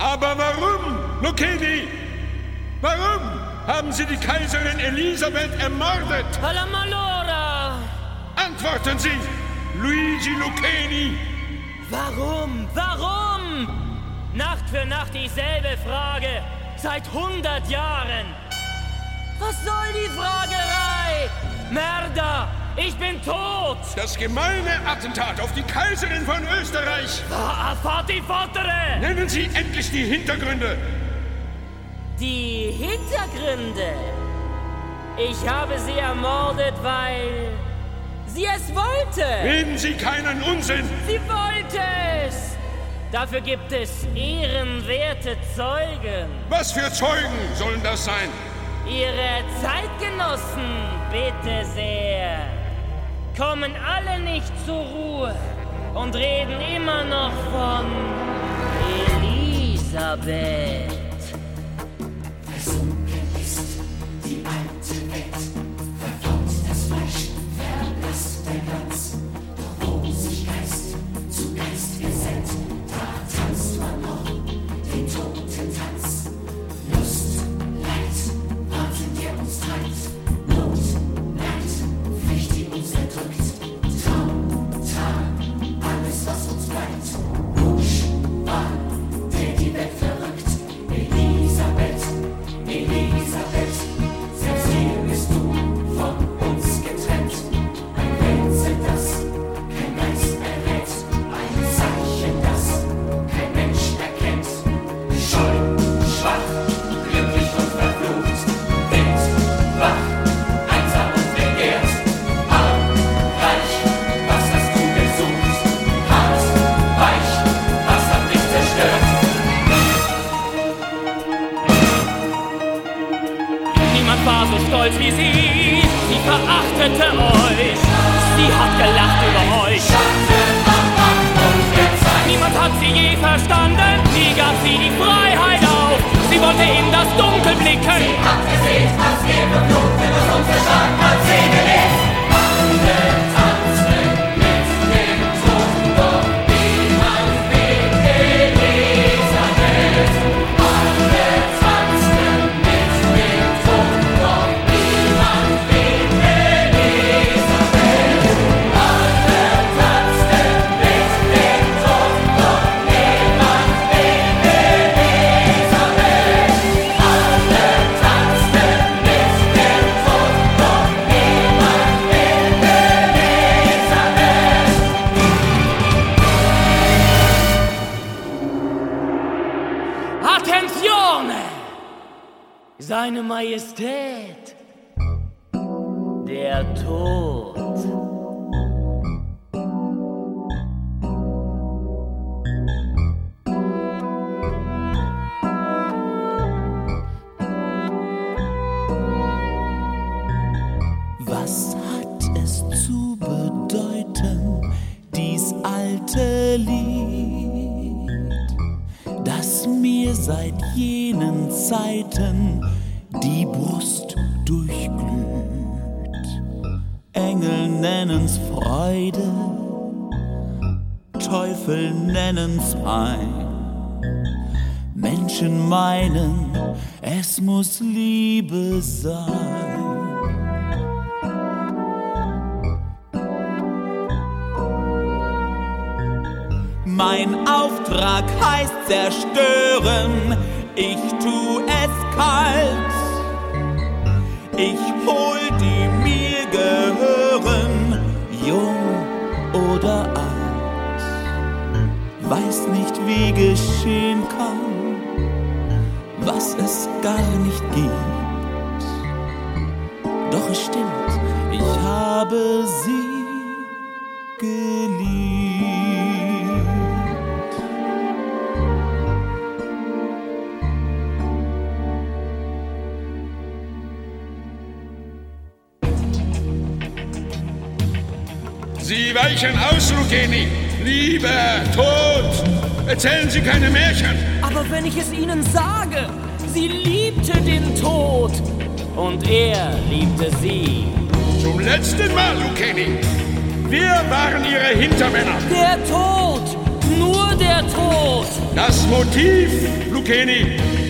Aber warum, Lucchini? Warum haben Sie die Kaiserin Elisabeth ermordet? Alla malora! Antworten Sie, Luigi Lucchini! Warum? Warum? Nacht für Nacht dieselbe Frage. Seit 100 Jahren. Was soll die Fragerei? Merda! Ich bin tot! Das gemeine Attentat auf die Kaiserin von Österreich! Fatti Fottere! Nennen Sie endlich die Hintergründe! Die Hintergründe? Ich habe sie ermordet, weil sie es wollte! Reden Sie keinen Unsinn! Sie wollte es! Dafür gibt es ehrenwerte Zeugen. Was für Zeugen sollen das sein? Ihre Zeitgenossen, bitte sehr, kommen alle nicht zur Ruhe und reden immer noch von Elisabeth. Versunken ist die alte Welt, verfault das Fleisch, verblasst der Glanz. Doch wo sich Geist zu Geist gesellt, da tanzt man noch den Totentanz. Lust, Leid, warten wir uns treibt, Not, Leid, Pflicht, die uns erdrückt, Traum, Tag, alles was uns bleibt. Busch, Wahn, der die Welt verrückt, Elisabeth, Elisabeth, selbst hier bist du von uns getrennt. Ein Rätsel, das kein Geist errät, ein Zeichen, das kein Mensch erkennt. Scheu, schwach, glücklich und verflucht, wild, wach, einsam und begehrt. Arm, reich, was hast du gesucht? Hart, weich, was hat dich zerstört? Niemand war so stolz wie sie verachtete euch, sie hat gelacht über euch. Niemand hat sie je verstanden, nie gab sie die Freiheit auf, sie wollte in das Dunkel blicken. Sie hat gesehen, was wir beflogen, was unser Stark hat sie gelehrt. Alle tanzen mit dem Toten, doch niemand will Elisabeth. Alle tanzen mit dem Toten, doch niemand will Elisabeth. Alle tanzen mit dem Toten, doch niemand will Elisabeth. Alle tanzen mit dem Toten, doch niemand will Elisabeth. Attenzione! Seine Majestät, der Tod. Was hat es zu bedeuten, dies alte Lied, das mir seit jenen Zeiten die Brust durchglüht? Engel nennen's Freude, Teufel nennen's Pein. Menschen meinen, es muss Liebe sein. Mein Auftrag heißt zerstören, ich tu es kalt. Ich hol die mir gehören, jung oder alt. Weiß nicht, wie geschehen kann, was es gar nicht gibt. Doch es stimmt, ich habe sie geliebt. Sie weichen aus, Lucchini! Liebe, Tod! Erzählen Sie keine Märchen! Aber wenn ich es Ihnen sage, sie liebte den Tod und er liebte sie. Zum letzten Mal, Lucchini! Wir waren Ihre Hintermänner! Der Tod nur der Tod. Das Motiv, Lucchini,